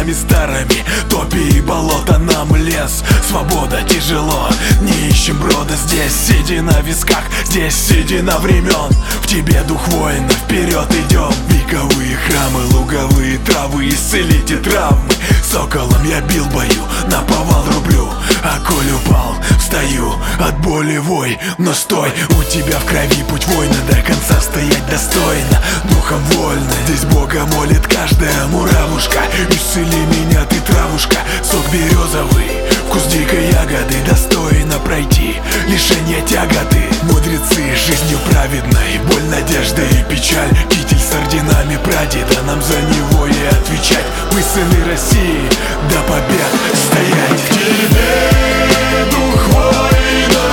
временами старыми. Топи и болото, нам лес, свобода тяжело. Не ищем брода здесь, седина на висках, здесь седина времен. В тебе дух воина, вперед идем. Вековые храмы, луговые травы, исцелите травмы. Соколом я бил бою, наповал рублю. А коль упал, встаю, от боли вой. Но стой, у тебя в крови путь воина, до конца стоять достойно, духом вольно. Здесь Бога молит каждая муравушка. Исцели меня ты, травушка, сок березовый, вкус дикой ягоды. Достойно пройти лишение тяготы. Мудрецы жизнью праведной, боль, надежда и печаль. Китель с орденами прадеда, нам за него и отвечать. Мы сыны России, до побед стоять. В тебе дух воина,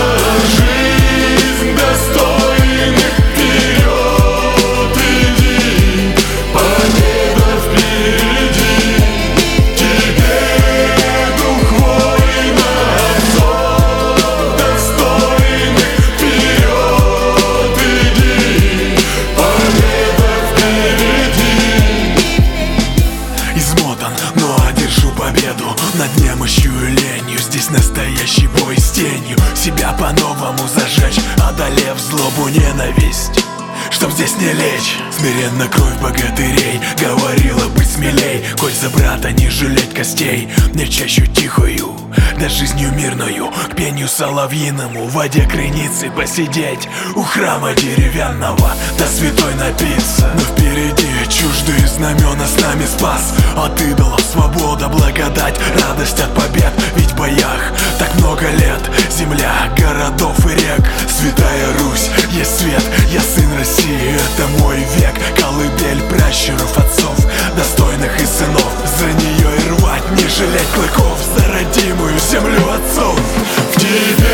жизнь достойных. Вперед иди, победа впереди. В тебе дух воина, зов достойных. Вперед иди, победа впереди. Измотан, но одержу победу над немощью и ленью. Здесь настоящий бой с тенью. Себя по-новому зажечь, одолев злобу, ненависть, чтоб здесь не лечь. Смиренно кровь богатырей говорила быть смелей. Хоть за брата не жалеть костей, мне чащу тихую, да жизнью мирную, к пению соловьиному, в воде крыницы посидеть, у храма деревянного, да святой напиться. Но впереди чуждые знамена, с нами спас от идолов свобода, благодать, радость от побед. Ведь в боях так много лет, земля, городов и рек. Святая Русь, есть свет, я сын России, это мой век. Колыбель пращуров, отцов, достойных и сынов. За нее и рвать, не жалеть клыков, за родимую землю отцов. В тебе